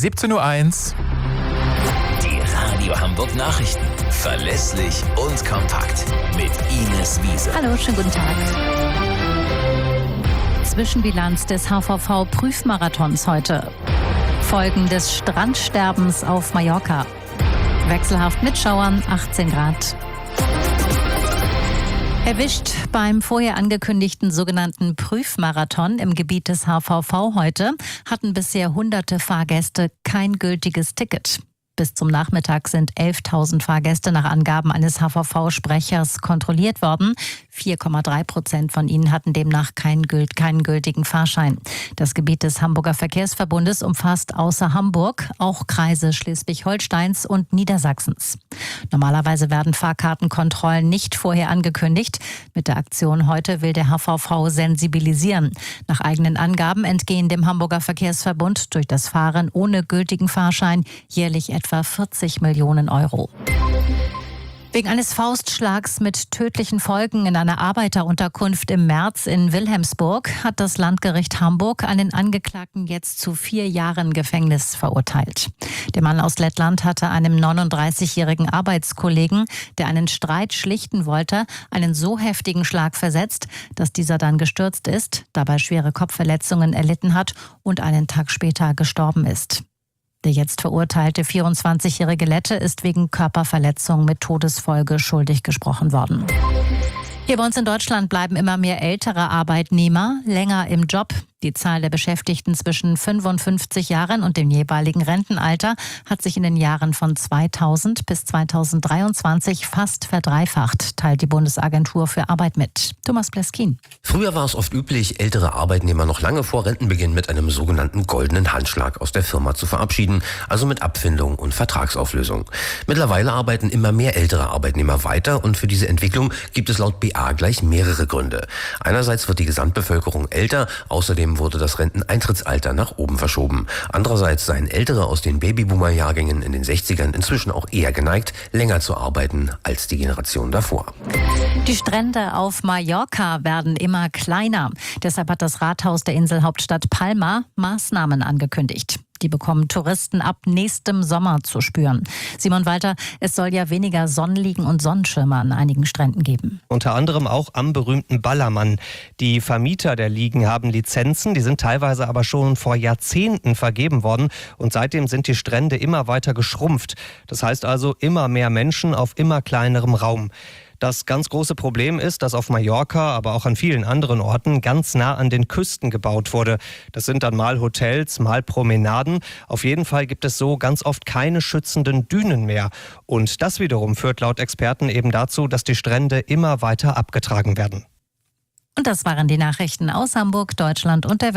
17:01 Uhr. Die Radio Hamburg Nachrichten. Verlässlich und kompakt. Mit Ines Wiese. Hallo, schönen guten Tag. Zwischenbilanz des HVV-Prüfmarathons heute. Folgen des Strandsterbens auf Mallorca. Wechselhaft mit Schauern, 18 Grad. Erwischt beim vorher angekündigten sogenannten Prüfmarathon im Gebiet des HVV heute, hatten bisher hunderte Fahrgäste kein gültiges Ticket. Bis zum Nachmittag sind 11.000 Fahrgäste nach Angaben eines HVV-Sprechers kontrolliert worden. 4,3% von ihnen hatten demnach keinen gültigen Fahrschein. Das Gebiet des Hamburger Verkehrsverbundes umfasst außer Hamburg auch Kreise Schleswig-Holsteins und Niedersachsens. Normalerweise werden Fahrkartenkontrollen nicht vorher angekündigt. Mit der Aktion heute will der HVV sensibilisieren. Nach eigenen Angaben entgehen dem Hamburger Verkehrsverbund durch das Fahren ohne gültigen Fahrschein jährlich etwa 40 Millionen Euro. Wegen eines Faustschlags mit tödlichen Folgen in einer Arbeiterunterkunft im März in Wilhelmsburg hat das Landgericht Hamburg einen Angeklagten jetzt zu 4 Jahren Gefängnis verurteilt. Der Mann aus Lettland hatte einem 39-jährigen Arbeitskollegen, der einen Streit schlichten wollte, einen so heftigen Schlag versetzt, dass dieser dann gestürzt ist, dabei schwere Kopfverletzungen erlitten hat und einen Tag später gestorben ist. Der jetzt verurteilte 24-jährige Lette ist wegen Körperverletzung mit Todesfolge schuldig gesprochen worden. Hier bei uns in Deutschland bleiben immer mehr ältere Arbeitnehmer länger im Job. Die Zahl der Beschäftigten zwischen 55 Jahren und dem jeweiligen Rentenalter hat sich in den Jahren von 2000 bis 2023 fast verdreifacht, teilt die Bundesagentur für Arbeit mit. Thomas Pleskin. Früher war es oft üblich, ältere Arbeitnehmer noch lange vor Rentenbeginn mit einem sogenannten goldenen Handschlag aus der Firma zu verabschieden, also mit Abfindung und Vertragsauflösung. Mittlerweile arbeiten immer mehr ältere Arbeitnehmer weiter und für diese Entwicklung gibt es laut BA gleich mehrere Gründe. Einerseits wird die Gesamtbevölkerung älter, außerdem wurde das Renteneintrittsalter nach oben verschoben. Andererseits seien Ältere aus den Babyboomer-Jahrgängen in den 60ern inzwischen auch eher geneigt, länger zu arbeiten als die Generation davor. Die Strände auf Mallorca werden immer kleiner. Deshalb hat das Rathaus der Inselhauptstadt Palma Maßnahmen angekündigt. Die bekommen Touristen ab nächstem Sommer zu spüren. Simon Walter, es soll ja weniger Sonnenliegen und Sonnenschirme an einigen Stränden geben. Unter anderem auch am berühmten Ballermann. Die Vermieter der Liegen haben Lizenzen, die sind teilweise aber schon vor Jahrzehnten vergeben worden. Und seitdem sind die Strände immer weiter geschrumpft. Das heißt also immer mehr Menschen auf immer kleinerem Raum. Das ganz große Problem ist, dass auf Mallorca, aber auch an vielen anderen Orten ganz nah an den Küsten gebaut wurde. Das sind dann mal Hotels, mal Promenaden. Auf jeden Fall gibt es so ganz oft keine schützenden Dünen mehr. Und das wiederum führt laut Experten eben dazu, dass die Strände immer weiter abgetragen werden. Und das waren die Nachrichten aus Hamburg, Deutschland und der Welt.